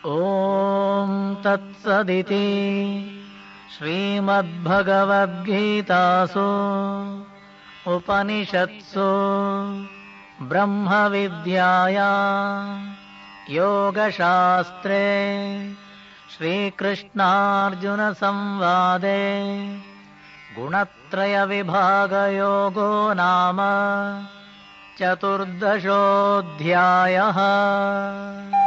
ॐ तत्सदिति श्रीमद्भगवद्गीतासु उपनिषत्सु ब्रह्मविद्यायां योगशास्त्रे श्रीकृष्णार्जुनसंवादे गुणत्रयविभागयोगो नाम चतुर्दशोऽध्यायः।